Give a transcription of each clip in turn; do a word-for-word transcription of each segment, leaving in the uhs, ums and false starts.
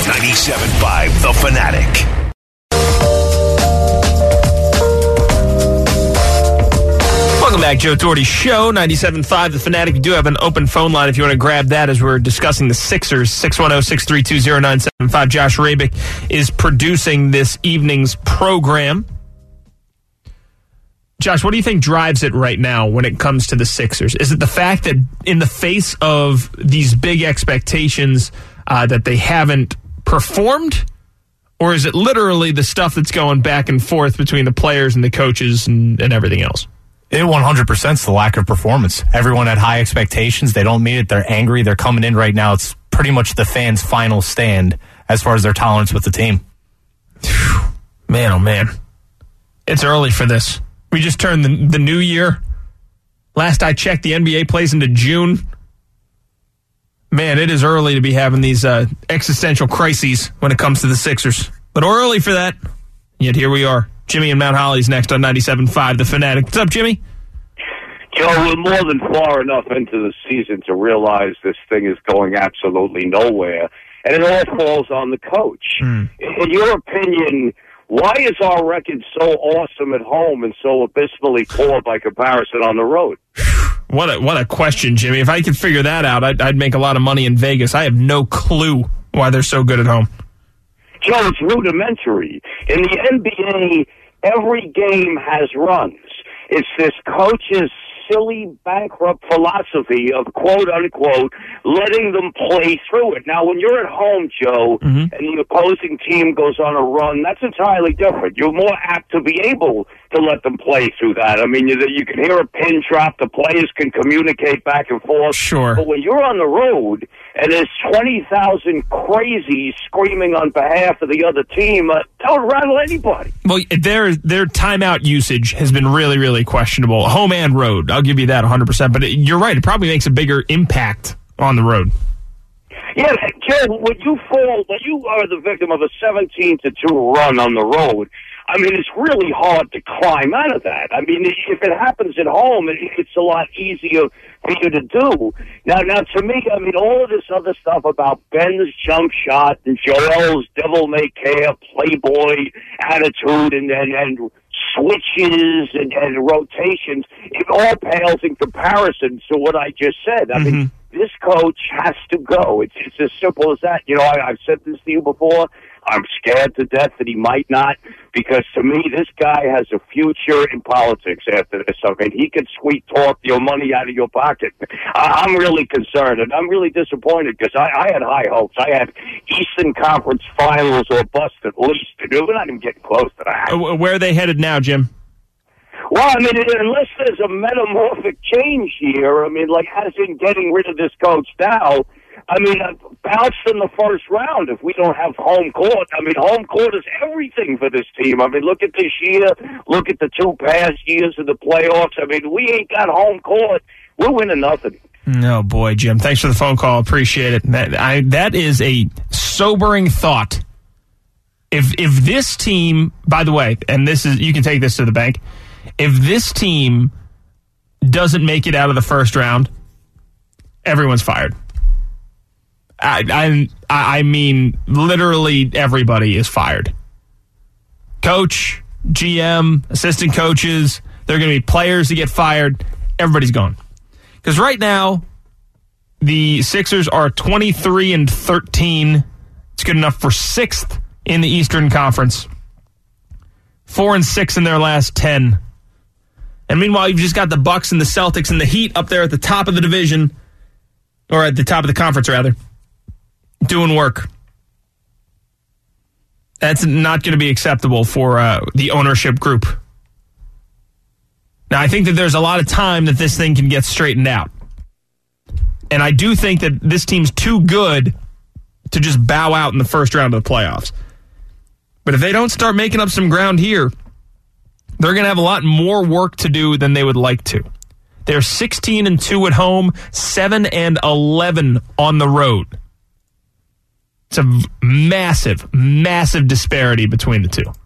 ninety-seven point five The Fanatic. Welcome back, Joe Doherty Show, ninety-seven point five The Fanatic. We do have an open phone line if you want to grab that as we're discussing the Sixers. six one zero, six three two, zero nine seven five. Josh Rabick is producing this evening's program. Josh, what do you think drives it right now when it comes to the Sixers? Is it the fact that in the face of these big expectations uh, that they haven't performed? Or is it literally the stuff that's going back and forth between the players and the coaches and, and everything else? It one hundred percent is the lack of performance. Everyone had high expectations. They don't meet it. They're angry. They're coming in right now. It's pretty much the fans' final stand as far as their tolerance with the team. Man, oh man. It's early for this. We just turned the, the new year. Last I checked, the N B A plays into June. Man, it is early to be having these uh, existential crises when it comes to the Sixers. But we're early for that. Yet here we are. Jimmy and Mount Holly's next on ninety-seven point five The Fanatic. What's up, Jimmy? Joe, we're more than far enough into the season to realize this thing is going absolutely nowhere. And it all falls on the coach. Mm. In your opinion, why is our record so awesome at home and so abysmally poor by comparison on the road? What a, what a question, Jimmy. If I could figure that out, I'd, I'd make a lot of money in Vegas. I have no clue why they're so good at home. Joe, it's rudimentary. In the N B A, every game has runs. It's this coach's silly, bankrupt philosophy of, quote-unquote, letting them play through it. Now, when you're at home, Joe, mm-hmm. and the opposing team goes on a run, that's entirely different. You're more apt to be able to let them play through that. I mean, you, you can hear a pin drop. The players can communicate back and forth. Sure. But when you're on the road and there's twenty thousand crazies screaming on behalf of the other team, uh, that would rattle anybody. Well, their, their timeout usage has been really, really questionable. Home and road. I'll give you that one hundred percent. But it, you're right. It probably makes a bigger impact on the road. Yeah, Joe, when you fall, when you are the victim of a seventeen to two run on the road, I mean, it's really hard to climb out of that. I mean, if it happens at home, it's a lot easier for you to do. Now, now, to me, I mean, all of this other stuff about Ben's jump shot and Joel's devil-may-care playboy attitude and, and, and switches and, and rotations, it all pales in comparison to what I just said. I mm-hmm. mean, this coach has to go. It's, it's as simple as that. You know, I, I've said this to you before. I'm scared to death that he might not, because to me, this guy has a future in politics after this. I mean, he could sweet talk your money out of your pocket. I'm really concerned, and I'm really disappointed, because I, I had high hopes. I had Eastern Conference Finals or bust at least. We're not even getting close to that. Where are they headed now, Jim? Well, I mean, unless there's a metamorphic change here, I mean, like, as in getting rid of this coach now, I mean, uh, bounced in the first round if we don't have home court. I mean, home court is everything for this team. I mean, look at this year. Look at the two past years of the playoffs. I mean, we ain't got home court. We're winning nothing. No, boy, Jim. Thanks for the phone call. Appreciate it. That, I, that is a sobering thought. If if this team, by the way, and this is, you can take this to the bank, if this team doesn't make it out of the first round, everyone's fired. I, I I mean, literally everybody is fired. Coach, G M, assistant coaches, there are going to be players that get fired. Everybody's gone. Because right now, the Sixers are twenty-three and thirteen. It's good enough for sixth in the Eastern Conference. Four and six in their last ten. And meanwhile, you've just got the Bucks and the Celtics and the Heat up there at the top of the division, or at the top of the conference, rather, doing work. That's not going to be acceptable for uh, the ownership group. Now, I think that there's a lot of time that this thing can get straightened out. And I do think that this team's too good to just bow out in the first round of the playoffs. But if they don't start making up some ground here, they're going to have a lot more work to do than they would like to. They're sixteen and two at home, seven and eleven on the road. It's a massive, massive disparity between the two.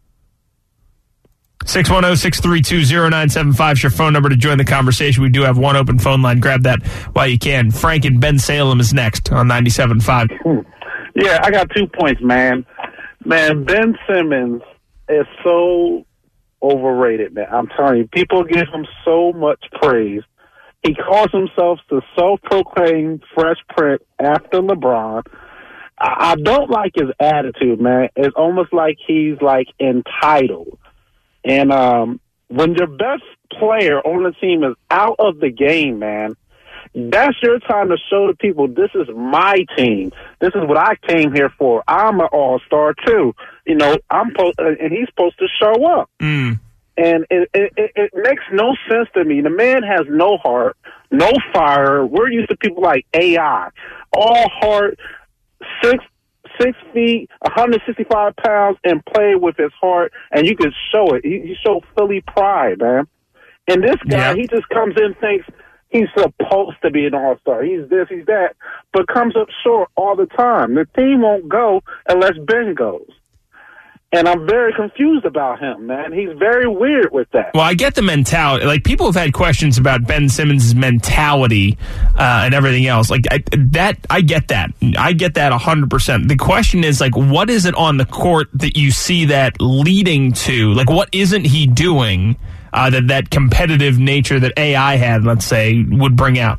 six one zero, six three two, zero nine seven five is your phone number to join the conversation. We do have one open phone line. Grab that while you can. Frank in Ben Salem is next on ninety-seven point five. Yeah, I got two points, man. Man, Ben Simmons is so overrated, man. I'm telling you, people give him so much praise. He calls himself the self-proclaimed Fresh Prince after LeBron. I, I don't like his attitude, man. It's almost like he's, like, entitled. And um, when your best player on the team is out of the game, man, that's your time to show the people, this is my team. This is what I came here for. I'm an all-star, too. You know, I'm po- and he's supposed to show up. Mm. And it, it, it makes no sense to me. The man has no heart, no fire. We're used to people like A I. All heart, six six feet, one hundred sixty-five pounds, and play with his heart, and you can show it. He, he showed Philly pride, man. And this guy, yeah. he just comes in and thinks he's supposed to be an all-star. He's this, he's that, but comes up short all the time. The team won't go unless Ben goes. And I'm very confused about him, man. He's very weird with that. Well, I get the mentality. Like, people have had questions about Ben Simmons' mentality uh, and everything else. Like, I, that, I get that. I get that one hundred percent. The question is, like, what is it on the court that you see that leading to? Like, what isn't he doing uh, that that competitive nature that A I had, let's say, would bring out?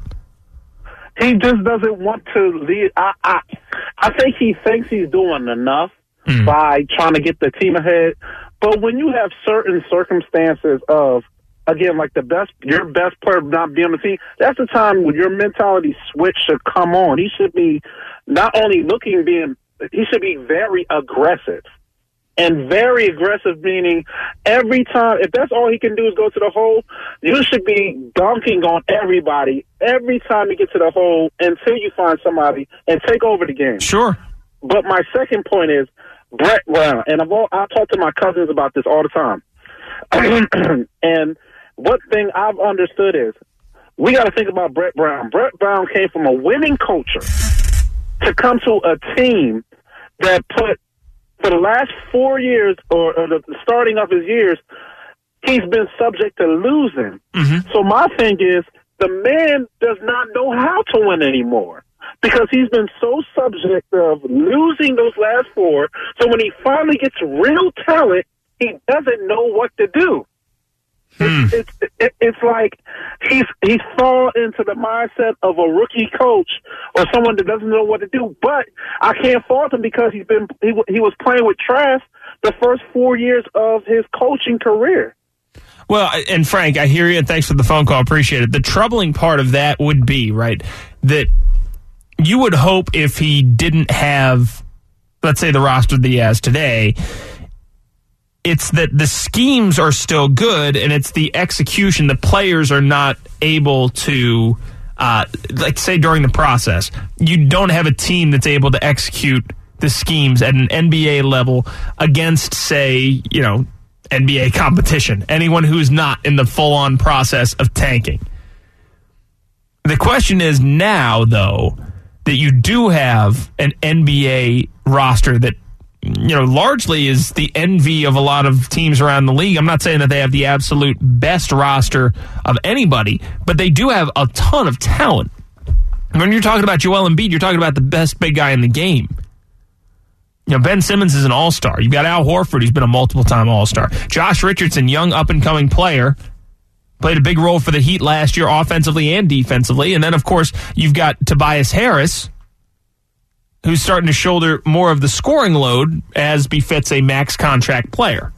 He just doesn't want to lead. I, I, I think he thinks he's doing enough mm. by trying to get the team ahead. But when you have certain circumstances of, again, like the best, your best player not being on the team, that's the time when your mentality switch should come on. He should be not only looking, being, he should be very aggressive. And very aggressive, meaning every time, if that's all he can do is go to the hole, you should be dunking on everybody every time you get to the hole until you find somebody and take over the game. Sure. But my second point is Brett Brown. And I've all, I talk to my cousins about this all the time. And one thing I've understood is we got to think about Brett Brown. Brett Brown came from a winning culture to come to a team that put, for the last four years, or, or the starting of his years, he's been subject to losing. Mm-hmm. So my thing is, the man does not know how to win anymore because he's been so subject of losing those last four. So when he finally gets real talent, he doesn't know what to do. Hmm. It's, it's, it, it's like he's he's fallen into the mindset of a rookie coach or someone that doesn't know what to do. But I can't fault him because he's been he he was playing with trash the first four years of his coaching career. Well, and Frank, I hear you, and thanks for the phone call. Appreciate it. The troubling part of that would be, right, that you would hope if he didn't have, let's say, the roster that he has today, it's that the schemes are still good, and it's the execution. The players are not able to, uh, like, say, during the process. You don't have a team that's able to execute the schemes at an N B A level against, say, you know, N B A competition. Anyone who's not in the full-on process of tanking. The question is now, though, that you do have an N B A roster that, you know, largely is the envy of a lot of teams around the league. I'm not saying that they have the absolute best roster of anybody, but they do have a ton of talent. When you're talking about Joel Embiid, you're talking about the best big guy in the game. You know, Ben Simmons is an all-star. You've got Al Horford, who's been a multiple-time all-star. Josh Richardson, young up-and-coming player, played a big role for the Heat last year offensively and defensively. And then, of course, you've got Tobias Harris, who's starting to shoulder more of the scoring load as befits a max contract player.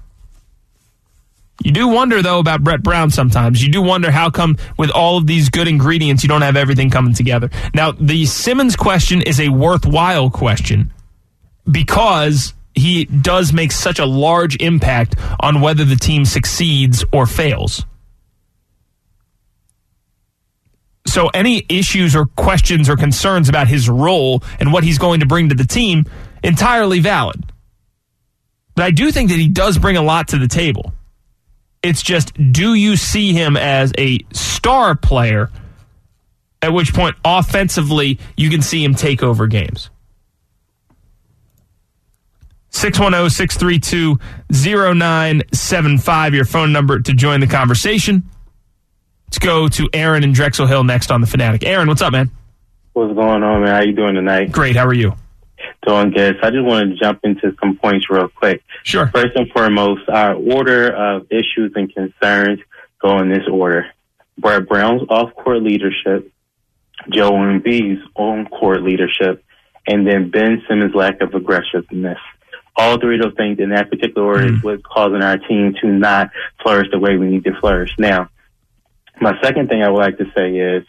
You do wonder, though, about Brett Brown sometimes. You do wonder how come with all of these good ingredients you don't have everything coming together. Now, the Simmons question is a worthwhile question because he does make such a large impact on whether the team succeeds or fails. So any issues or questions or concerns about his role and what he's going to bring to the team, entirely valid. But I do think that he does bring a lot to the table. It's just, do you see him as a star player, at which point offensively you can see him take over games? six one zero, six three two, zero nine seven five, your phone number to join the conversation. Let's go to Aaron in Drexel Hill next on The Fanatic. Aaron, what's up, man? What's going on, man? How you doing tonight? Great. How are you? Doing good. So I just wanted to jump into some points real quick. Sure. First and foremost, our order of issues and concerns go in this order. Brett Brown's off-court leadership, Joel Embiid's on-court leadership, and then Ben Simmons' lack of aggressiveness. All three of those things in that particular order mm. is what's causing our team to not flourish the way we need to flourish. Now, my second thing I would like to say is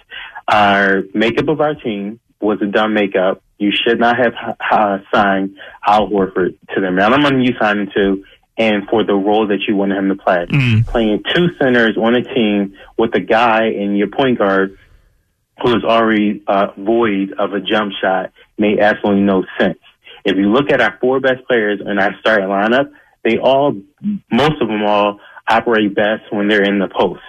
our makeup of our team was a dumb makeup. You should not have uh, signed Al Horford to the amount of money you signed him to and for the role that you wanted him to play. Mm. Playing two centers on a team with a guy in your point guard who is already uh, void of a jump shot made absolutely no sense. If you look at our four best players in our starting lineup, they all, most of them all, operate best when they're in the post,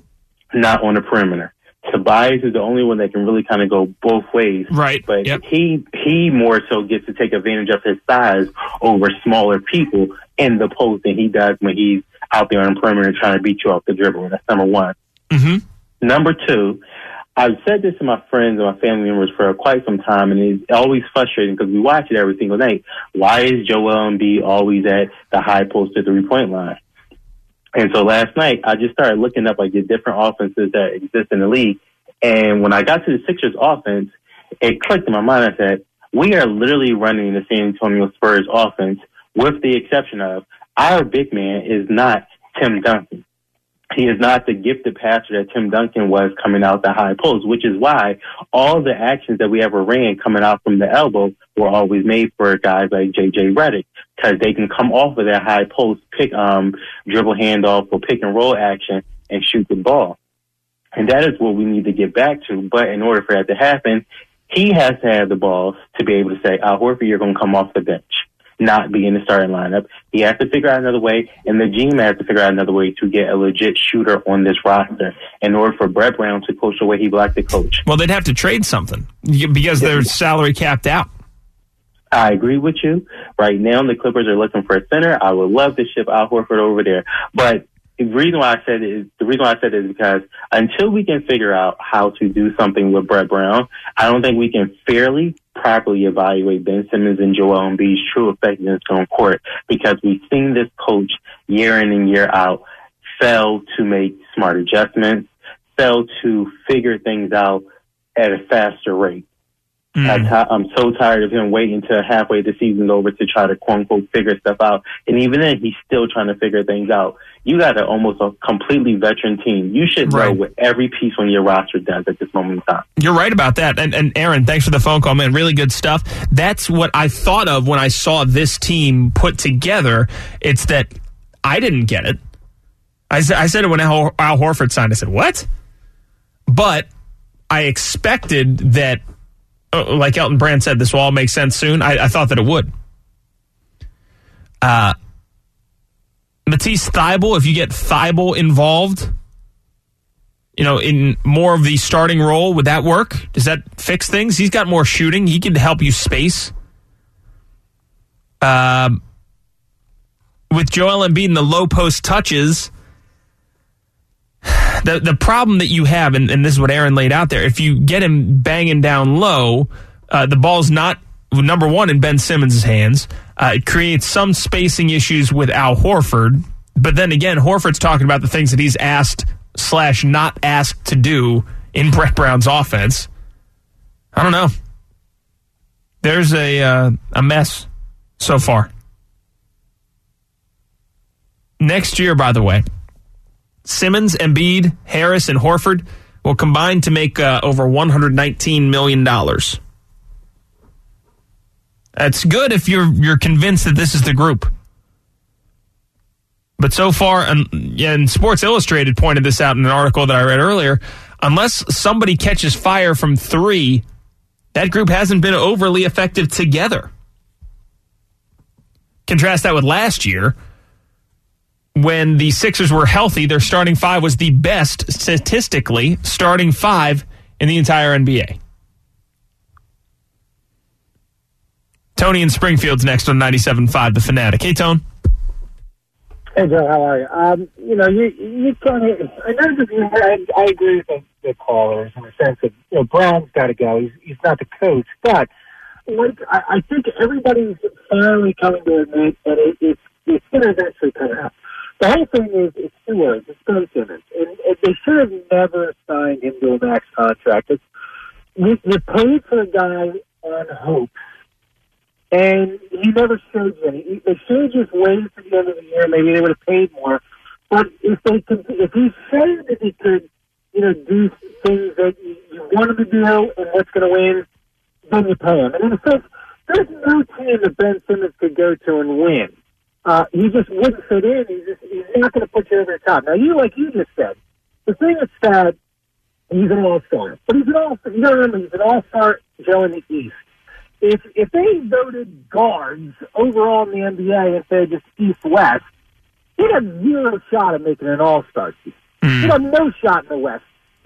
not on the perimeter. Tobias is the only one that can really kind of go both ways. Right. But yep. he he more so gets to take advantage of his size over smaller people in the post than he does when he's out there on the perimeter trying to beat you off the dribble. That's number one. Mm-hmm. Number two, I've said this to my friends and my family members for quite some time, and it's always frustrating because we watch it every single night. Why is Joel Embiid always at the high post at the three-point line? And so last night, I just started looking up like the different offenses that exist in the league. And when I got to the Sixers offense, it clicked in my mind. I said, we are literally running the San Antonio Spurs offense with the exception of our big man is not Tim Duncan. He is not the gifted passer that Tim Duncan was coming out the high post, which is why all the actions that we ever ran coming out from the elbow were always made for guys like J J Redick, because they can come off of that high post, pick um dribble handoff or pick and roll action and shoot the ball. And that is what we need to get back to. But in order for that to happen, he has to have the balls to be able to say, Al Horford, you're going to come off the bench, not be in the starting lineup. He has to figure out another way, and the G M has to figure out another way to get a legit shooter on this roster in order for Brett Brown to coach the way he would like to coach. Well, they'd have to trade something because they're salary capped out. I agree with you. Right now, the Clippers are looking for a center. I would love to ship Al Horford over there. But the reason why I said it is the reason why I said it is because until we can figure out how to do something with Brett Brown, I don't think we can fairly, properly evaluate Ben Simmons and Joel Embiid's true effectiveness on court, because we've seen this coach year in and year out fail to make smart adjustments, fail to figure things out at a faster rate. Mm. I'm so tired of him waiting until halfway the season's over to try to quote unquote figure stuff out. And even then, he's still trying to figure things out. You got a, almost a completely veteran team. You should know right. what every piece on your roster does at this moment in time. You're right about that. And, and Aaron, thanks for the phone call, man. Really good stuff. That's what I thought of when I saw this team put together. It's that I didn't get it. I, I said it when Al, Al Horford signed. I said, what? But I expected that, like Elton Brand said, this will all make sense soon. I, I thought that it would. Uh, Matisse Thybulle, if you get Thybulle involved, you know, in more of the starting role, would that work? Does that fix things? He's got more shooting. He can help you space. Um, with Joel Embiid and the low post touches, The the problem that you have, and, and this is what Aaron laid out there, if you get him banging down low, uh, the ball's not, number one, in Ben Simmons' hands. Uh, it creates some spacing issues with Al Horford. But then again, Horford's talking about the things that he's asked slash not asked to do in Brett Brown's offense. I don't know. There's a uh, a mess so far. Next year, by the way, Simmons, Embiid, Harris, and Horford will combine to make uh, over one hundred nineteen million dollars. That's good if you're you're convinced that this is the group. But so far, and, and Sports Illustrated pointed this out in an article that I read earlier, unless somebody catches fire from three, that group hasn't been overly effective together. Contrast that with last year, when the Sixers were healthy, their starting five was the best, statistically, starting five in the entire N B A. Tony in Springfield's next on ninety-seven point five, The Fanatic. Hey, Tone. Hey, Joe, how are you? Um, you know, you, you kind of, I know that you, I, I agree with the, the callers in the sense that, you know, Brown's got to go. He's, he's not the coach, but like I, I think everybody's finally coming to admit that it, it's it's going to eventually come out. The whole thing is it's two words. It's Ben Simmons, and, and they should have never signed him to a max contract. It's, you, you paid for a guy on hope, and he never showed you any. They should have just waited to the end of the year. Maybe they would have paid more. But if they could, if he showed that he could, you know, do things that you, you want him to do and what's going to win, then you pay him. And in a sense, there's no team that Ben Simmons could go to and win. Uh, he just wouldn't fit in. He's just he's not going to put you over the top. Now, you like you just said, the thing that's sad, he's an all-star. But he's an all-star. You got to remember, he's an all-star, Joe, in the East. If if they voted guards overall in the N B A instead of just East-West, he'd have zero shot at making an all-star team. Mm. He'd have no shot in the West.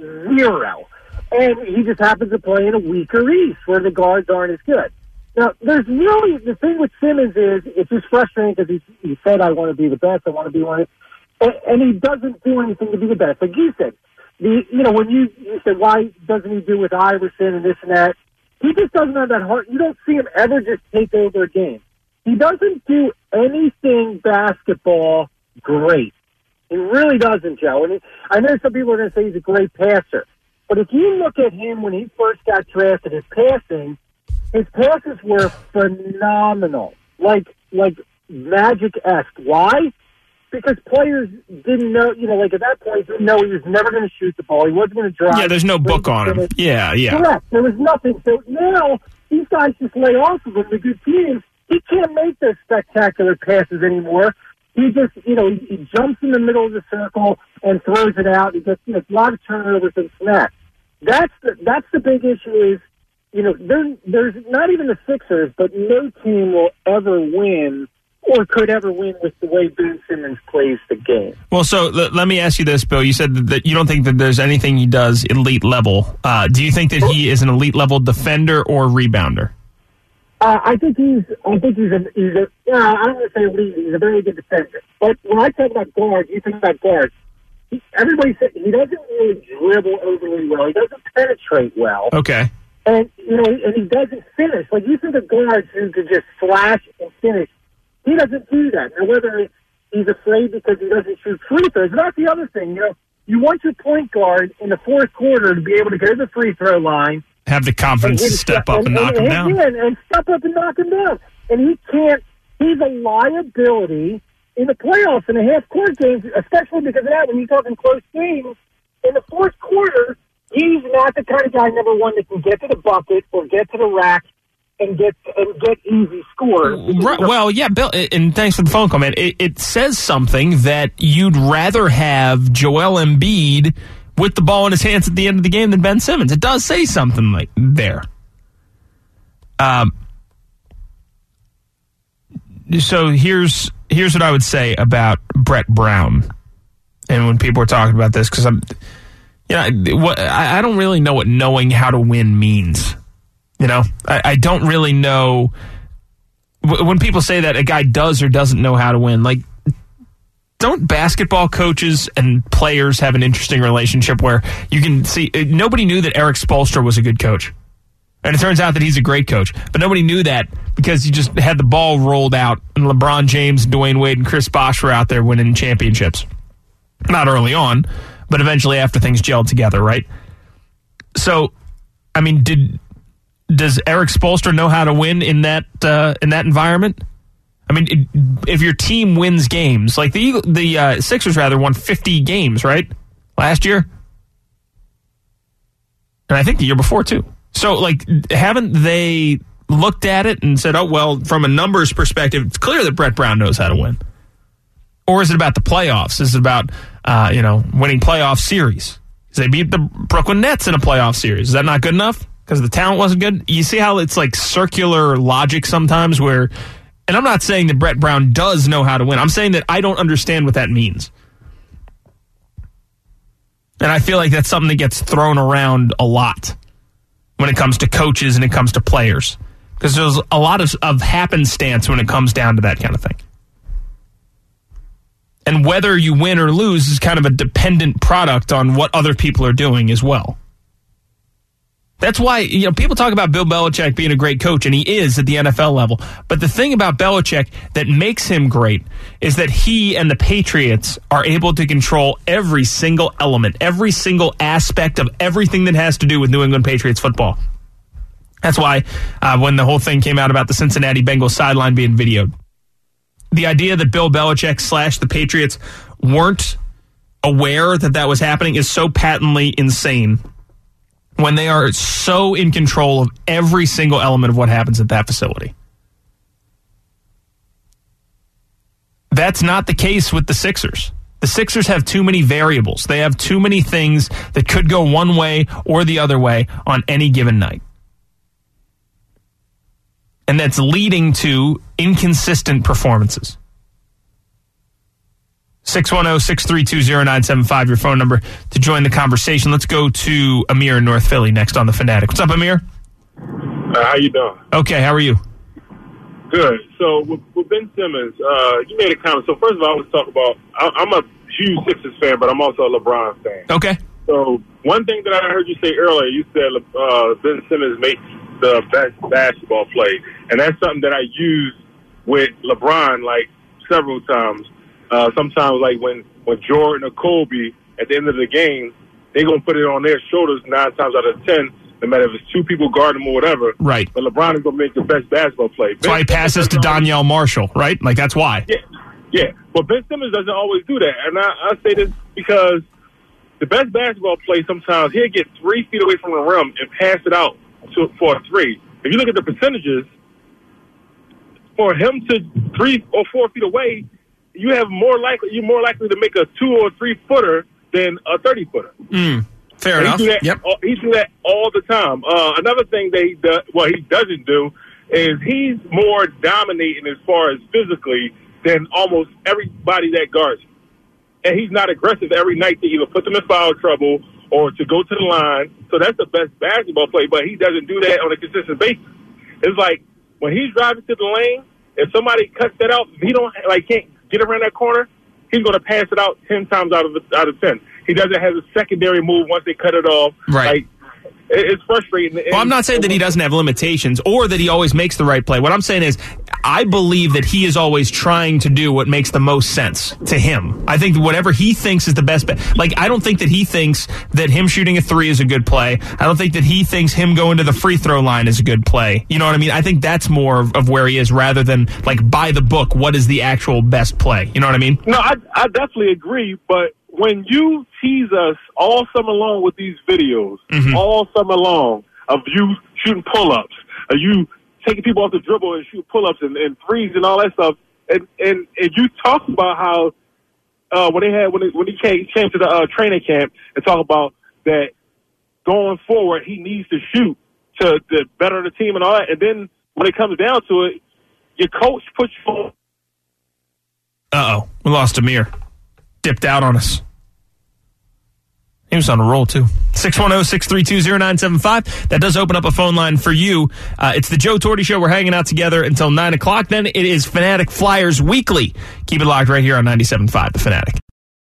Zero. And he just happens to play in a weaker East where the guards aren't as good. Now, there's really, the thing with Simmons is, it's just frustrating because he, he said, I want to be the best, I want to be one of and, and he doesn't do anything to be the best. Like you said, the, you know, when you, you said, why doesn't he do with Iverson and this and that? He just doesn't have that heart. You don't see him ever just take over a game. He doesn't do anything basketball great. He really doesn't, Joe. And he, I know some people are going to say he's a great passer. But if you look at him when he first got drafted, his passing, his passes were phenomenal, like like Magic-esque. Why? Because players didn't know, you know, like at that point, didn't know he was never going to shoot the ball. He wasn't going to drive. Yeah, there's no book on him. Yeah, yeah. Correct. There was nothing. So now these guys just lay off of him. The good teams, he can't make those spectacular passes anymore. He just, you know, he, he jumps in the middle of the circle and throws it out. He gets, you know, a lot of turnovers and snaps. That's the, that's the big issue is, you know, there's, there's not even the Sixers, but no team will ever win or could ever win with the way Ben Simmons plays the game. Well, so l- let me ask you this, Bill. You said that you don't think that there's anything he does elite level. Uh, do you think that he is an elite level defender or rebounder? Uh, I think he's. I think he's a. He's a. Yeah, I don't want to say elite. He's a very good defender. But when I talk about guards, you think about guards. He, everybody says he doesn't really dribble overly well. He doesn't penetrate well. Okay. And, you know, and he doesn't finish. Like, you think of guards who could just flash and finish. He doesn't do that. Now, whether it's, he's afraid because he doesn't shoot free throws, that's the other thing. You know, you want your point guard in the fourth quarter to be able to go to the free throw line. Have the confidence to step up and, and knock and, him down. And, and step up and knock him down. And he can't, he's a liability in the playoffs, in the half-court games, especially because of that, when you're talking close games, in the fourth quarter, he's not the kind of guy, number one, that can get to the bucket or get to the rack and get and get easy scores. Right, well, yeah, Bill, and thanks for the phone call, man. It, it says something that you'd rather have Joel Embiid with the ball in his hands at the end of the game than Ben Simmons. It does say something like there. Um. So here's here's what I would say about Brett Brown, and when people are talking about this, because I'm. You know, what, I, I don't really know what knowing how to win means. You know, I, I don't really know w- when people say that a guy does or doesn't know how to win. Like, don't basketball coaches and players have an interesting relationship where you can see nobody knew that Eric Spoelstra was a good coach, and it turns out that he's a great coach. But nobody knew that because he just had the ball rolled out, and LeBron James, Dwayne Wade, and Chris Bosh were out there winning championships. Not early on, but eventually after things gelled together, right? So, I mean, did does Eric Spoelstra know how to win in that uh, in that environment? I mean, it, if your team wins games, like the Eagle, the uh, Sixers rather won fifty games, right, last year, and I think the year before too. So, like, haven't they looked at it and said, "Oh well, from a numbers perspective, it's clear that Brett Brown knows how to win"? Or is it about the playoffs? Is it about, uh, you know, winning playoff series? Because they beat the Brooklyn Nets in a playoff series. Is that not good enough? Because the talent wasn't good? You see how it's like circular logic sometimes where, and I'm not saying that Brett Brown does know how to win. I'm saying that I don't understand what that means. And I feel like that's something that gets thrown around a lot when it comes to coaches and it comes to players. Because there's a lot of, of happenstance when it comes down to that kind of thing. And whether you win or lose is kind of a dependent product on what other people are doing as well. That's why, you know, people talk about Bill Belichick being a great coach, and he is at the N F L level. But the thing about Belichick that makes him great is that he and the Patriots are able to control every single element, every single aspect of everything that has to do with New England Patriots football. That's why uh, when the whole thing came out about the Cincinnati Bengals sideline being videoed, the idea that Bill Belichick slash the Patriots weren't aware that that was happening is so patently insane when they are so in control of every single element of what happens at that facility. That's not the case with the Sixers. The Sixers have too many variables. They have too many things that could go one way or the other way on any given night. And that's leading to inconsistent performances. six one zero, six three two, zero nine seven five, your phone number to join the conversation. Let's go to Amir in North Philly next on The Fanatic. What's up, Amir? Uh, how you doing? Okay, how are you? Good. So with, with Ben Simmons, uh, you made a comment. So first of all, I want to talk about, I, I'm a huge Sixers fan, but I'm also a LeBron fan. Okay. So one thing that I heard you say earlier, you said uh, Ben Simmons makes the best basketball play. And that's something that I use with LeBron, like, several times. Uh, sometimes, like, when, when Jordan or Kobe, at the end of the game, they're going to put it on their shoulders nine times out of ten, no matter if it's two people guarding them or whatever. Right. But LeBron is going to make the best basketball play. That's why he passes to Donyell Marshall, right? Like, that's why. Yeah, yeah. But Ben Simmons doesn't always do that. And I, I say this because the best basketball play, sometimes he'll get three feet away from the rim and pass it out to, for a three. If you look at the percentages, for him to three or four feet away, you have more likely you're more likely to make a two or three footer than a thirty footer. Mm, fair and enough. He do that, yep. all, he do that all the time. Uh, another thing that he does, well, he doesn't do, is he's more dominating as far as physically than almost everybody that guards him. And he's not aggressive every night to either put them in foul trouble or to go to the line. So that's the best basketball play, but he doesn't do that on a consistent basis. It's like when he's driving to the lane, if somebody cuts that out, he don't like can't get around that corner, he's going to pass it out ten times out of the, out of ten. He doesn't have a secondary move once they cut it off. Right. Like, it's frustrating. Well, I'm not saying that he doesn't have limitations or that he always makes the right play. What I'm saying is I believe that he is always trying to do what makes the most sense to him. I think whatever he thinks is the best bet. Like, I don't think that he thinks that him shooting a three is a good play. I don't think that he thinks him going to the free throw line is a good play. You know what I mean? I think that's more of, of where he is rather than, like, by the book, what is the actual best play. You know what I mean? No, I, I definitely agree, but when you tease us all summer long with these videos, mm-hmm. all summer long, of you shooting pull-ups, of you taking people off the dribble and shoot pull-ups and, and threes and all that stuff, and and, and you talk about how uh, when they had when, it, when he came, came to the uh, training camp and talk about that going forward he needs to shoot to, to better the team and all that, and then when it comes down to it, your coach puts you on. Uh-oh, we lost Amir. Dipped out on us. He was on a roll, too. six one zero, six three two, zero nine seven five. That does open up a phone line for you. Uh, it's the Joe Torty Show. We're hanging out together until nine o'clock. Then it is Fanatic Flyers Weekly. Keep it locked right here on ninety-seven point five, The Fanatic.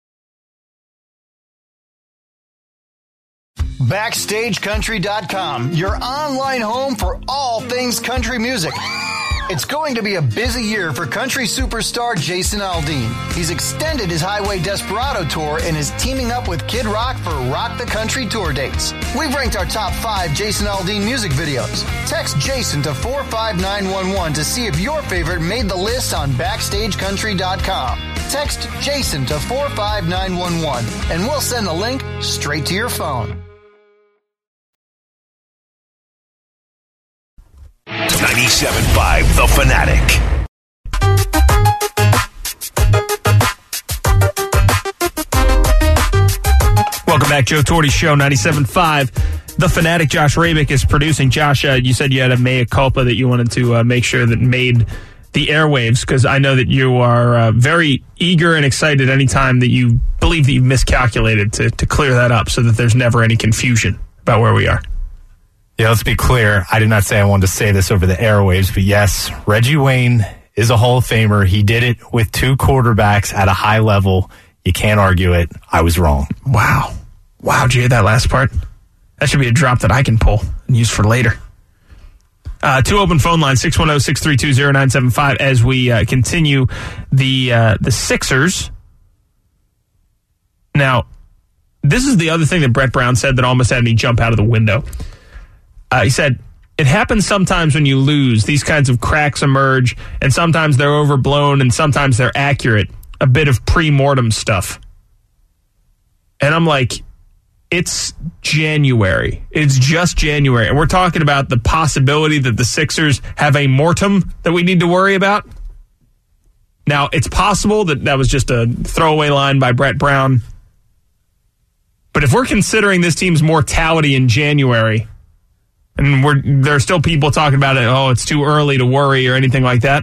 Backstage Country dot com, your online home for all things country music. It's going to be a busy year for country superstar Jason Aldean. He's extended his Highway Desperado tour and is teaming up with Kid Rock for Rock the Country tour dates. We've ranked our top five Jason Aldean music videos. Text Jason to four five nine one one to see if your favorite made the list on Backstage Country dot com. Text Jason to four five nine one one and we'll send the link straight to your phone. ninety-seven point five The Fanatic. Welcome back, Joe Torty Show, ninety-seven point five. The Fanatic. Josh Rabick is producing. Josh, uh, you said you had a mea culpa that you wanted to uh, make sure that made the airwaves, because I know that you are uh, very eager and excited anytime that you believe that you've miscalculated to, to clear that up so that there's never any confusion about where we are. Yeah, let's be clear. I did not say I wanted to say this over the airwaves, but yes, Reggie Wayne is a Hall of Famer. He did it with two quarterbacks at a high level. You can't argue it. I was wrong. Wow. Wow, did you hear that last part? That should be a drop that I can pull and use for later. Uh, two open phone lines, six one zero, six three two, zero nine seven five, as we uh, continue the uh, the Sixers. Now, this is the other thing that Brett Brown said that almost had me jump out of the window. Uh, he said, it happens sometimes when you lose. These kinds of cracks emerge, and sometimes they're overblown, and sometimes they're accurate. A bit of pre-mortem stuff. And I'm like, it's January. It's just January. And we're talking about the possibility that the Sixers have a mortem that we need to worry about. Now, it's possible that that was just a throwaway line by Brett Brown. But if we're considering this team's mortality in January, and we're there are still people talking about it, oh, it's too early to worry or anything like that,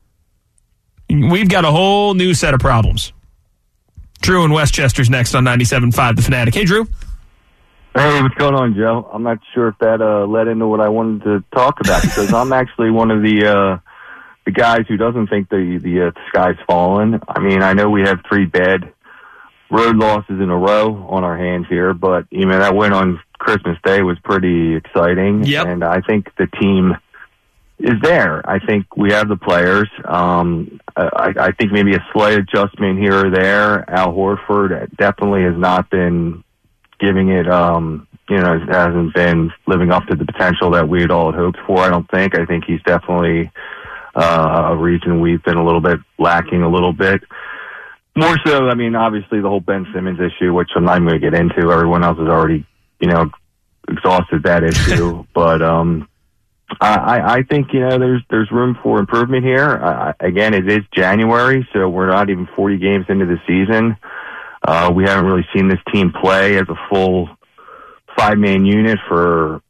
we've got a whole new set of problems. Drew in Westchester's next on ninety-seven point five The Fanatic. Hey, Drew. Hey, what's going on, Joe? I'm not sure if that uh, led into what I wanted to talk about, because I'm actually one of the uh, the guys who doesn't think the, the, uh, the sky's fallen. I mean, I know we have three bad road losses in a row on our hands here, but, you know, that win on Christmas Day was pretty exciting. Yep. And I think the team is there. I think we have the players. Um, I, I think maybe a slight adjustment here or there. Al Horford definitely has not been giving it, um, you know, hasn't been living up to the potential that we had all had hoped for, I don't think. I think he's definitely uh, a reason we've been a little bit lacking a little bit. More so, I mean, obviously the whole Ben Simmons issue, which I'm not even going to get into. Everyone else has already, you know, exhausted that issue. But, um, I, I think, you know, there's there's room for improvement here. Uh, again, it is January, so we're not even forty games into the season. Uh, we haven't really seen this team play as a full five-man unit for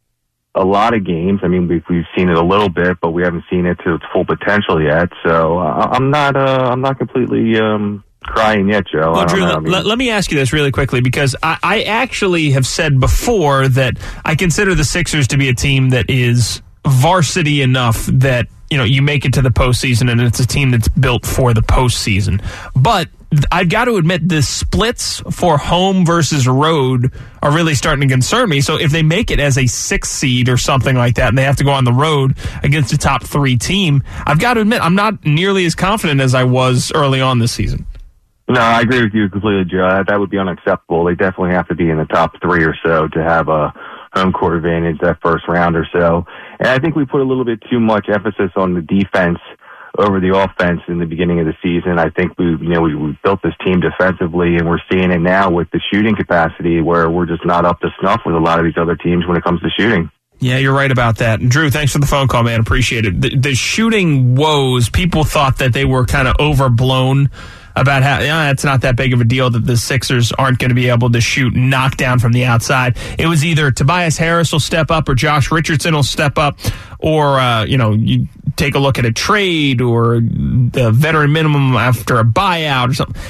a lot of games. I mean, we've, we've seen it a little bit, but we haven't seen it to its full potential yet. So uh, I'm not uh, I'm not completely um, crying yet, Joe. Well, I don't Drew, know. I mean, let, let me ask you this really quickly, because I, I actually have said before that I consider the Sixers to be a team that is varsity enough that, you know, you make it to the postseason and it's a team that's built for the postseason. But I've got to admit, the splits for home versus road are really starting to concern me. So if they make it as a six seed or something like that and they have to go on the road against a top three team, I've got to admit, I'm not nearly as confident as I was early on this season. No, I agree with you completely, Joe. That would be unacceptable. They definitely have to be in the top three or so to have a home court advantage that first round or so. And I think we put a little bit too much emphasis on the defense over the offense in the beginning of the season. I think we, you know, we, we built this team defensively, and we're seeing it now with the shooting capacity where we're just not up to snuff with a lot of these other teams when it comes to shooting. Yeah, you're right about that. And Drew, thanks for the phone call, man. Appreciate it. The, the shooting woes, people thought that they were kind of overblown about how, yeah, it's not that big of a deal that the Sixers aren't going to be able to shoot knockdown from the outside. It was either Tobias Harris will step up or Josh Richardson will step up, or, uh, you know, you take a look at a trade or the veteran minimum after a buyout or something.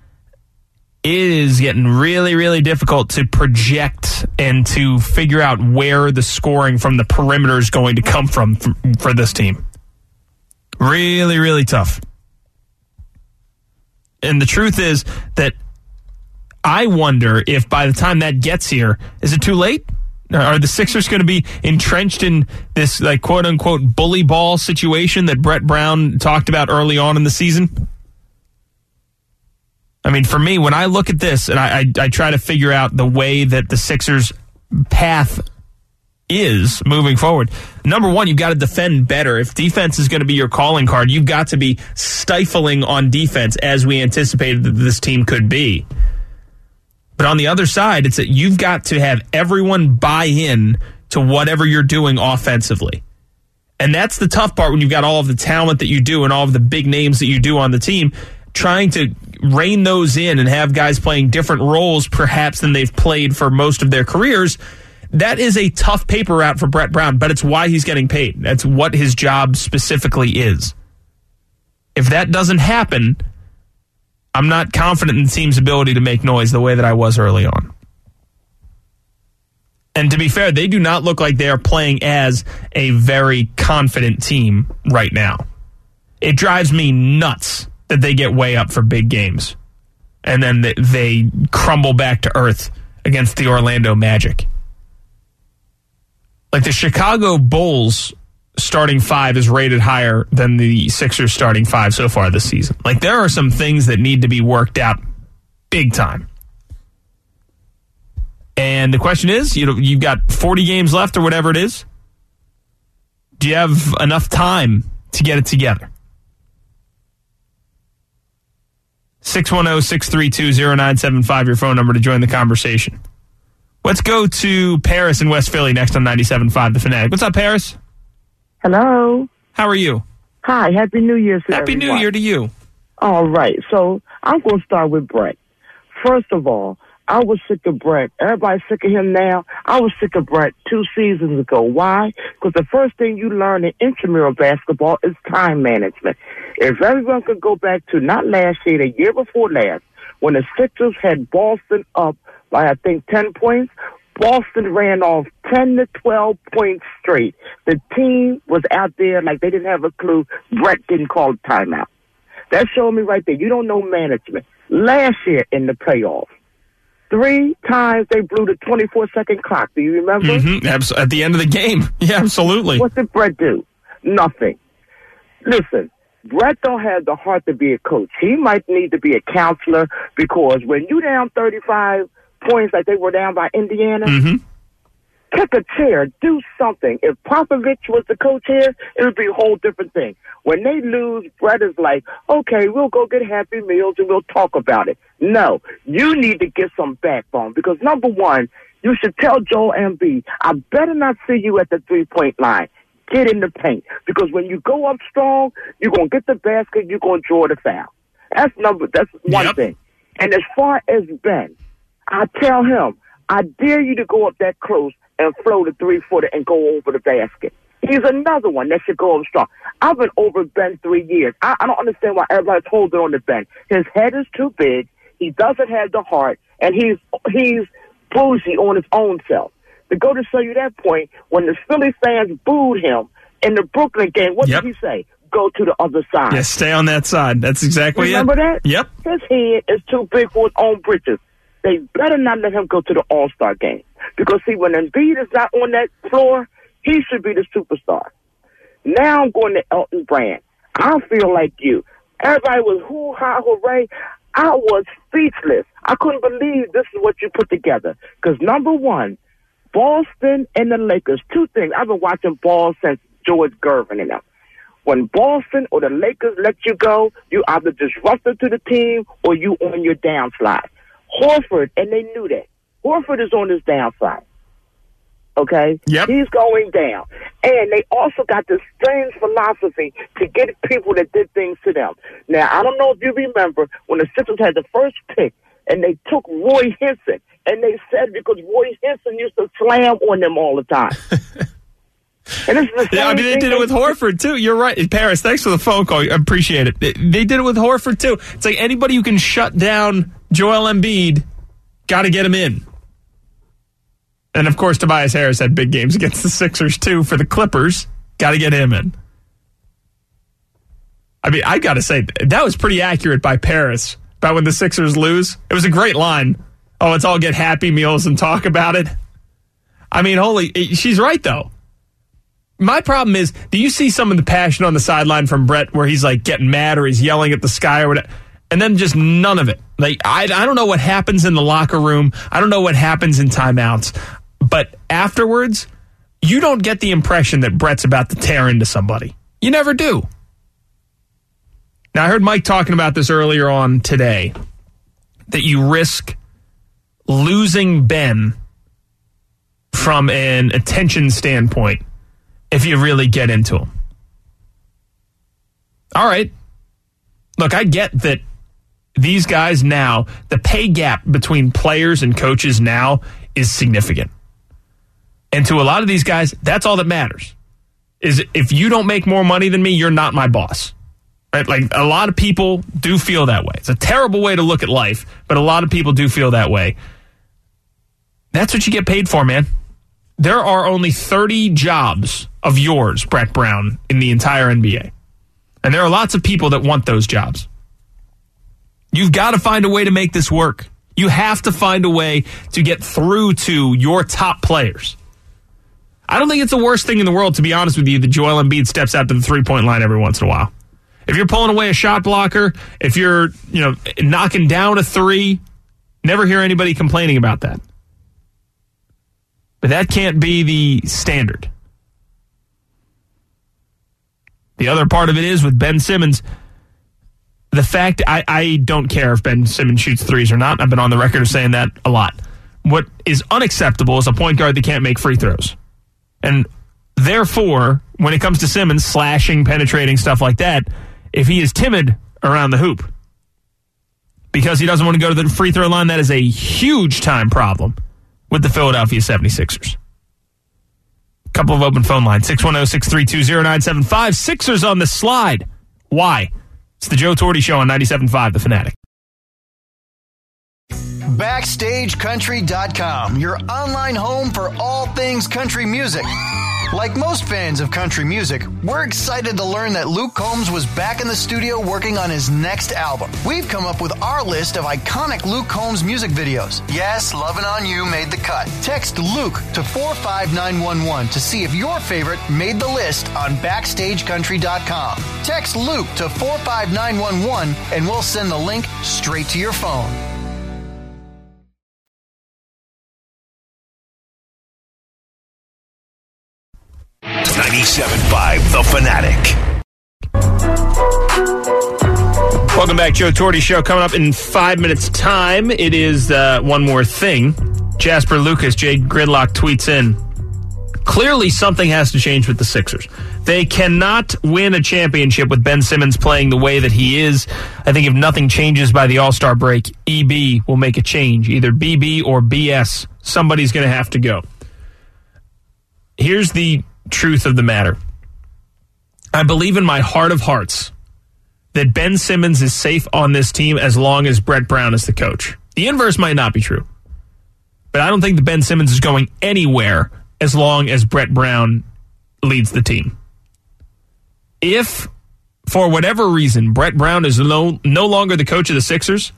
It is getting really, really difficult to project and to figure out where the scoring from the perimeter is going to come from for, for this team. Really, really tough. And the truth is that I wonder if by the time that gets here, is it too late? Are the Sixers going to be entrenched in this, like, quote-unquote bully ball situation that Brett Brown talked about early on in the season? I mean, for me, when I look at this and I, I, I try to figure out the way that the Sixers' path is moving forward, number one, you've got to defend better. If defense is going to be your calling card, you've got to be stifling on defense as we anticipated that this team could be. But on the other side, it's that you've got to have everyone buy in to whatever you're doing offensively. And that's the tough part when you've got all of the talent that you do and all of the big names that you do on the team, trying to rein those in and have guys playing different roles perhaps than they've played for most of their careers. That is a tough paper route for Brett Brown, but it's why he's getting paid. That's what his job specifically is. If that doesn't happen, I'm not confident in the team's ability to make noise the way that I was early on. And to be fair, they do not look like they are playing as a very confident team right now. It drives me nuts that they get way up for big games and then they crumble back to earth against the Orlando Magic. Like the Chicago Bulls starting five is rated higher than the Sixers starting five so far this season. Like there are some things that need to be worked out big time. And the question is, you know, you've got forty games left or whatever it is. Do you have enough time to get it together? six one zero, six three two, zero nine seven five, your phone number to join the conversation. Let's go to Paris in West Philly next on ninety-seven point five The Fanatic. What's up, Paris? Hello. How are you? Hi. Happy New Year to Happy everyone. New Year to you. All right. So I'm going to start with Brett. First of all, I was sick of Brett. Everybody's sick of him now. I was sick of Brett two seasons ago. Why? Because the first thing you learn in intramural basketball is time management. If everyone could go back to not last year, the year before last, when the Sixers had Boston up by, I think, ten points, Boston ran off ten to twelve points straight. The team was out there like they didn't have a clue. Brett didn't call timeout. That showed me right there. You don't know management. Last year in the playoffs, three times they blew the twenty-four second clock. Do you remember? Mm-hmm. Abs- at the end of the game. Yeah, absolutely. What did Brett do? Nothing. Listen, Brett don't have the heart to be a coach. He might need to be a counselor because when you down thirty-five points like they were down by Indiana, mm-hmm. kick a chair, do something. If Popovich was the coach here, it would be a whole different thing. When they lose, Brett is like, okay, we'll go get Happy Meals and we'll talk about it. No, you need to get some backbone because, number one, you should tell Joel Embiid, I better not see you at the three-point line. Get in the paint because when you go up strong, you're going to get the basket, you're going to draw the foul. That's number. That's one yep. thing. And as far as Ben, I tell him, I dare you to go up that close and float a three-footer and go over the basket. He's another one that should go up strong. I've been over Ben three years. I, I don't understand why everybody's holding on to Ben. His head is too big. He doesn't have the heart, and he's he's bougie on his own self. To go to show you that point, when the Philly fans booed him in the Brooklyn game, what yep. did he say? Go to the other side. Yeah, stay on that side. That's exactly Remember it. Remember that? Yep. His head is too big for his own britches. They better not let him go to the All-Star game. Because, see, when Embiid is not on that floor, he should be the superstar. Now I'm going to Elton Brand. I feel like you. Everybody was hoo-ha, hooray. I was speechless. I couldn't believe this is what you put together. Because, number one, Boston and the Lakers, two things. I've been watching ball since George Gervin and them. When Boston or the Lakers let you go, you either disruptive to the team or you on your downslide. Horford, and they knew that. Horford is on his downside. Okay? Yep. He's going down. And they also got this strange philosophy to get people that did things to them. Now, I don't know if you remember when the Sixers had the first pick and they took Roy Hinson, and they said because Roy Hinson used to slam on them all the time. And this is the yeah, I mean, they did it with Horford, too. You're right. Paris, thanks for the phone call. I appreciate it. They, they did it with Horford, too. It's like anybody who can shut down Joel Embiid, got to get him in. And, of course, Tobias Harris had big games against the Sixers, too, for the Clippers. Got to get him in. I mean, I got to say, that was pretty accurate by Paris about when the Sixers lose. It was a great line. Oh, let's all get Happy Meals and talk about it. I mean, holy, she's right, though. My problem is, do you see some of the passion on the sideline from Brett where he's like getting mad or he's yelling at the sky or whatever, and then just none of it? Like, I, I don't know what happens in the locker room. I don't know what happens in timeouts. But afterwards, you don't get the impression that Brett's about to tear into somebody. You never do. Now, I heard Mike talking about this earlier on today, that you risk losing Ben from an attention standpoint if you really get into him. All right. Look, I get that these guys now, the pay gap between players and coaches now is significant. And to a lot of these guys, that's all that matters. Is if you don't make more money than me, you're not my boss. Right? Like, a lot of people do feel that way. It's a terrible way to look at life, but a lot of people do feel that way. That's what you get paid for, man. There are only thirty jobs of yours, Brett Brown, in the entire N B A. And there are lots of people that want those jobs. You've got to find a way to make this work. You have to find a way to get through to your top players. I don't think it's the worst thing in the world, to be honest with you, that Joel Embiid steps out to the three-point line every once in a while. If you're pulling away a shot blocker, if you're, you know, knocking down a three, never hear anybody complaining about that. But that can't be the standard. The other part of it is with Ben Simmons, the fact I, I don't care if Ben Simmons shoots threes or not. I've been on the record of saying that a lot. What is unacceptable is a point guard that can't make free throws. And therefore, when it comes to Simmons slashing, penetrating, stuff like that, if he is timid around the hoop because he doesn't want to go to the free throw line, that is a huge time problem with the Philadelphia seventy-sixers. Couple of open phone lines, six one zero, six three two, zero nine seven five. Sixers on the slide. Why? It's the Joe Torre Show on ninety-seven point five, The Fanatic. Backstage Country dot com, your online home for all things country music. Like most fans of country music, we're excited to learn that Luke Combs was back in the studio working on his next album. We've come up with our list of iconic Luke Combs music videos. Yes, Lovin' On You made the cut. Text Luke to four five nine one one to see if your favorite made the list on Backstage Country dot com. Text Luke to four five nine one one and we'll send the link straight to your phone. ninety-seven point five The Fanatic. Welcome back, Joe Torre Show. Coming up in five minutes' time, it is uh, One More Thing. Jasper Lucas, Jay Gridlock tweets in, clearly something has to change with the Sixers. They cannot win a championship with Ben Simmons playing the way that he is. I think if nothing changes by the All-Star break, E B will make a change. Either B B or B S. Somebody's going to have to go. Here's the truth of the matter. I believe in my heart of hearts that Ben Simmons is safe on this team as long as Brett Brown is the coach. The inverse might not be true. But I don't think that Ben Simmons is going anywhere as long as Brett Brown leads the team. If, for whatever reason, Brett Brown is no, no longer the coach of the Sixers,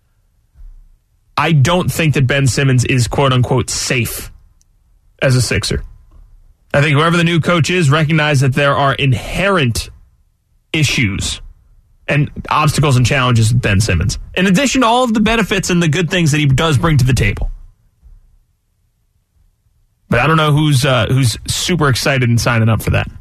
I don't think that Ben Simmons is quote-unquote safe as a Sixer. I think whoever the new coach is recognizes that there are inherent issues and obstacles and challenges with Ben Simmons, in addition to all of the benefits and the good things that he does bring to the table. But I don't know who's uh, who's super excited and signing up for that.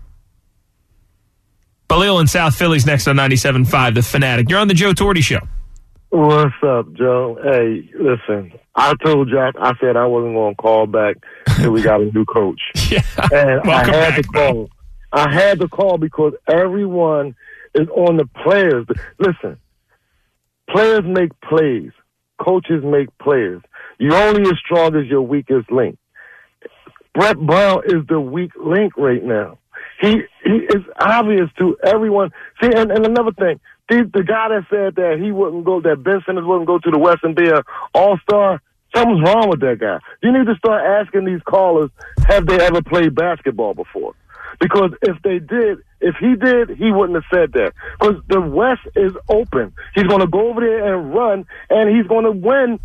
Balil in South Philly's next on ninety-seven point five, The Fanatic. You're on the Joe Torre Show. What's up, Joe? Hey, listen, I told Jack, I said I wasn't going to call back till we got a new coach. Yeah. And I had back, to call. Man. I had to call because everyone is on the players. Listen, players make plays. Coaches make players. You're only as strong as your weakest link. Brett Brown is the weak link right now. He he is obvious to everyone. See, and, and another thing, the, the guy that said that he wouldn't go, that Ben Simmons wouldn't go to the West and be an all-star, something's wrong with that guy. You need to start asking these callers, have they ever played basketball before? Because if they did, if he did, he wouldn't have said that. Because the West is open. He's going to go over there and run, and he's going to win.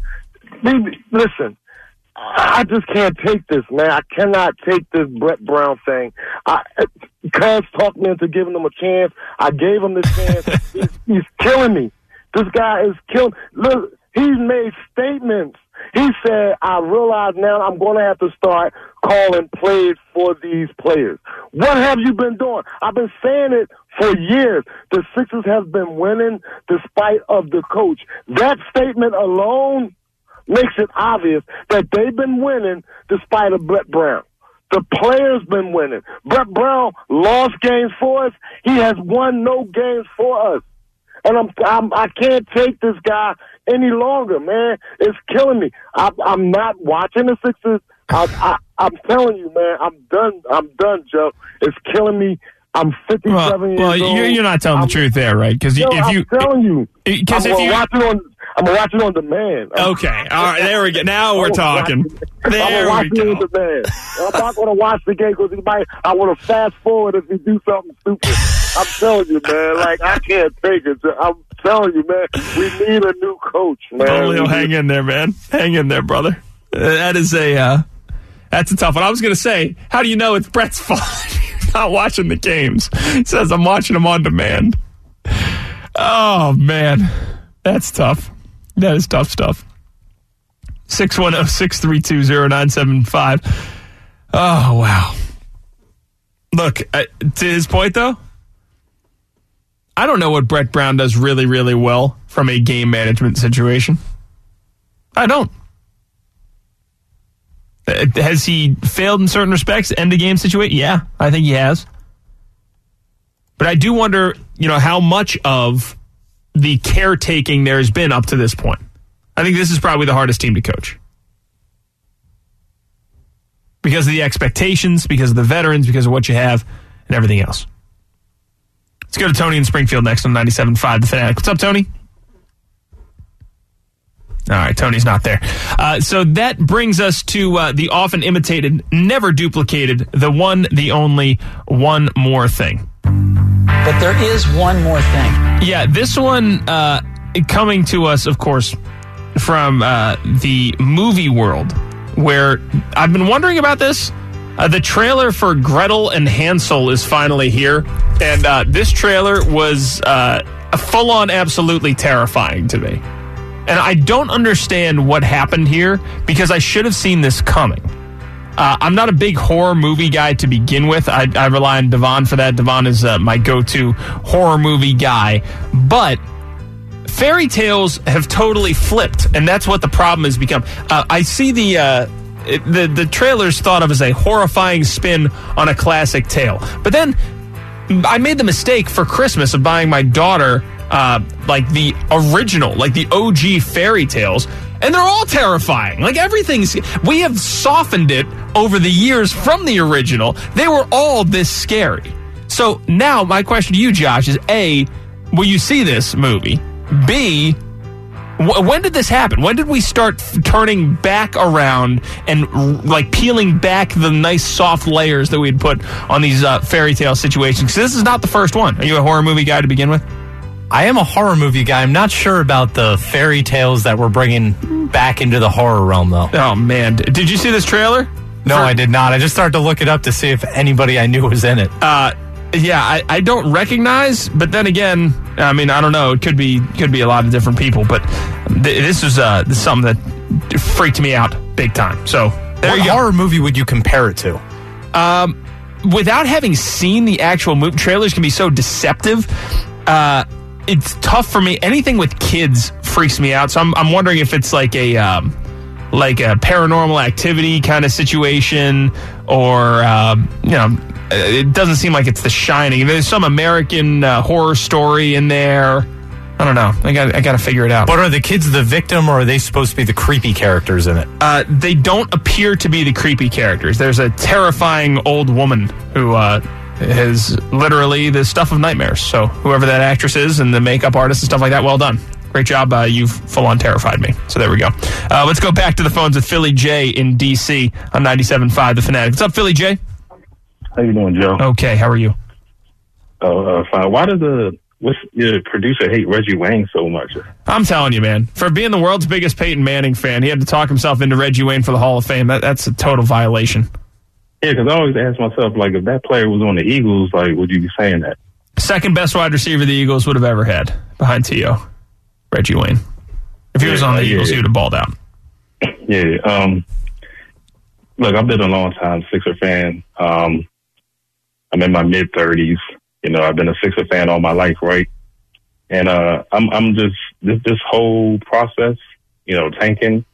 Listen, I just can't take this, man. I cannot take this Brett Brown thing. I, Cuz talked me into giving him a chance. I gave him the chance. he's, he's killing me. This guy is killing. Look, he's made statements. He said, I realize now I'm going to have to start calling plays for these players. What have you been doing? I've been saying it for years. The Sixers have been winning despite of the coach. That statement alone makes it obvious that they've been winning despite of Brett Brown. The players been winning. Brett Brown lost games for us. He has won no games for us. And I'm, I'm I can't take this guy any longer, man. It's killing me. I, I'm not watching the Sixers. I, I, I'm telling you, man. I'm done. I'm done, Joe. It's killing me. I'm fifty-seven well, years well, old. Well, you're, you're not telling I'm, the truth there, right? Because if I'm you, telling you, because if you watch it on, I'm gonna watch it on demand. Okay, all right, there we go. Now we're talking. There I'm we go. On demand. I'm not gonna watch the game because he might. I want to fast forward if he do something stupid. I'm telling you, man. Like I can't take it. I'm telling you, man. We need a new coach, man. Polio, hang in there, man. Hang in there, brother. Uh, that is a. Uh, That's a tough one. I was going to say, how do you know it's Brett's fault? You're not watching the games. He says, I'm watching them on demand. Oh, man. That's tough. That is tough stuff. six one zero, six three two, zero nine seven five. Oh, wow. Look, uh, to his point, though, I don't know what Brett Brown does really, really well from a game management situation. I don't. Uh, has he failed in certain respects? End of game situation? Yeah, I think he has. But I do wonder, you know, how much of the caretaking there has been up to this point. I think this is probably the hardest team to coach. Because of the expectations, because of the veterans, because of what you have, and everything else. Let's go to Tony in Springfield next on ninety-seven point five The Fanatic. What's up, Tony? All right, Tony's not there. Uh, so that brings us to uh, the often imitated, never duplicated, the one, the only, one more thing. But there is one more thing. Yeah, this one uh, coming to us, of course, from uh, the movie world, where I've been wondering about this. Uh, the trailer for Gretel and Hansel is finally here, and uh, this trailer was uh, full-on absolutely terrifying to me. And I don't understand what happened here, because I should have seen this coming. Uh, I'm not a big horror movie guy to begin with. I, I rely on Devon for that. Devon is uh, my go-to horror movie guy. But fairy tales have totally flipped, and that's what the problem has become. Uh, I see the, uh, it, the the trailer's thought of as a horrifying spin on a classic tale. But then I made the mistake for Christmas of buying my daughter uh, like the original, like the O G fairy tales, and they're all terrifying. Like everything's, we have softened it over the years from the original. They were all this scary. So now my question to you, Josh, is A, will you see this movie? B, w- when did this happen? When did we start f- turning back around and r- like peeling back the nice soft layers that we'd put on these uh, fairy tale situations? Because this is not the first one. Are you a horror movie guy to begin with? I am a horror movie guy. I'm not sure about the fairy tales that we're bringing back into the horror realm, though. Oh, man. Did you see this trailer? No, For- I did not. I just started to look it up to see if anybody I knew was in it. Uh, yeah, I, I don't recognize, but then again, I mean, I don't know. It could be could be a lot of different people, but th- this is uh, this is something that freaked me out big time. So there what you go. horror movie would you compare it to? Um, without having seen the actual movie, trailers can be so deceptive. Uh, it's tough for me. Anything with kids freaks me out. So I'm I'm wondering if it's like a um, like a Paranormal Activity kind of situation, or um, you know, it doesn't seem like it's The Shining. There's some American uh, horror story in there. I don't know. I got I got to figure it out. But are the kids the victim, or are they supposed to be the creepy characters in it? Uh, they don't appear to be the creepy characters. There's a terrifying old woman who uh, is literally the stuff of nightmares. So whoever that actress is and the makeup artist and stuff like that, well done. Great job. Uh, you've full-on terrified me. So there we go. Uh, let's go back to the phones with Philly J in D C on ninety-seven point five The Fanatic. What's up, Philly J? How you doing, Joe? Okay, how are you? Oh, uh, fine. Why does the what's your producer hate Reggie Wayne so much? I'm telling you, man. For being the world's biggest Peyton Manning fan, he had to talk himself into Reggie Wayne for the Hall of Fame. That, that's a total violation. Yeah, because I always ask myself, like, if that player was on the Eagles, like, would you be saying that? Second best wide receiver the Eagles would have ever had, behind T O Reggie Wayne. If he yeah, was on the uh, Eagles, yeah. he would have balled out. Yeah. Um, look, I've been a long time Sixer fan. Um, I'm in my mid thirties. You know, I've been a Sixer fan all my life, right? And uh, I'm, I'm just this, this whole process, you know, tanking.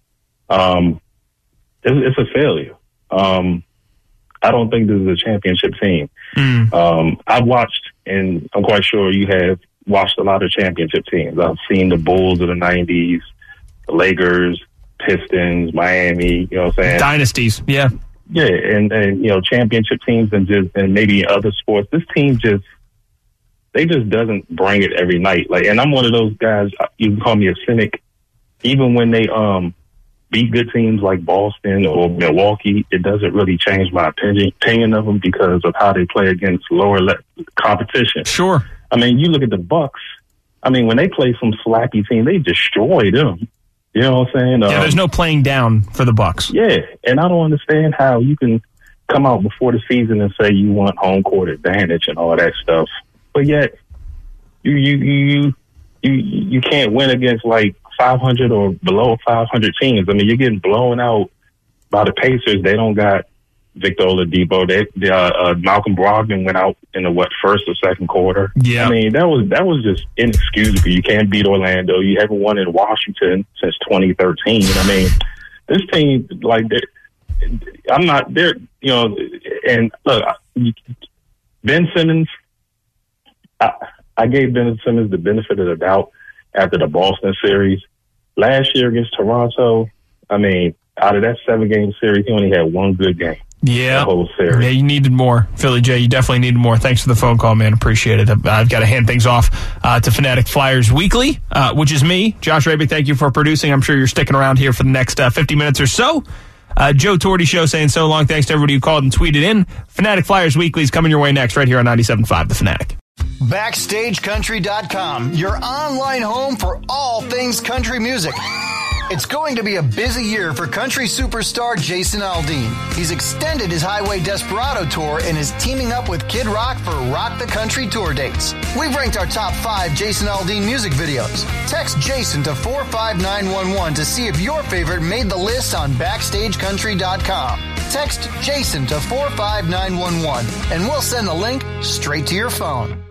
Um, it's, it's a failure. Um, I don't think this is a championship team. Mm. Um, I've watched, and I'm quite sure you have watched a lot of championship teams. I've seen the Bulls of the nineties, the Lakers, Pistons, Miami. You know what I'm saying? Dynasties, yeah. Yeah, and, and you know, championship teams and just and maybe other sports. This team just they just doesn't bring it every night. Like, and I'm one of those guys. You can call me a cynic. Even when they um beat good teams like Boston or Milwaukee, it doesn't really change my opinion opinion of them because of how they play against lower le- competition. Sure. I mean, you look at the Bucks. I mean, when they play some slappy team, they destroy them. You know what I'm saying? Yeah, um, there's no playing down for the Bucks. Yeah, and I don't understand how you can come out before the season and say you want home court advantage and all that stuff, but yet you you you you you can't win against like five hundred or below five hundred teams. I mean, you're getting blown out by the Pacers. They don't got Victor Oladipo. They, they uh, uh, Malcolm Brogdon went out in the what first or second quarter. Yeah, I mean that was that was just inexcusable. You can't beat Orlando. You haven't won in Washington since twenty thirteen. I mean, this team like I'm not there. You know, and look, Ben Simmons. I, I gave Ben Simmons the benefit of the doubt after the Boston series last year against Toronto. I mean, out of that seven game series, he only had one good game. Yeah. The whole series. Yeah, you needed more. Philly J, you definitely needed more. Thanks for the phone call, man. Appreciate it. I've, I've got to hand things off uh, to Fanatic Flyers Weekly, uh, which is me. Josh Rabick, thank you for producing. I'm sure you're sticking around here for the next uh, fifty minutes or so. Uh, Joe Torty Show saying so long. Thanks to everybody who called and tweeted in. Fanatic Flyers Weekly is coming your way next right here on ninety-seven point five The Fanatic. Backstage Country dot com, your online home for all things country music. It's going to be a busy year for country superstar Jason Aldean. He's extended his Highway Desperado tour and is teaming up with Kid Rock for Rock the Country tour dates. We've ranked our top five Jason Aldean music videos. Text Jason to four five nine one one to see if your favorite made the list on Backstage Country dot com. Text Jason to four five nine one one and we'll send the link straight to your phone.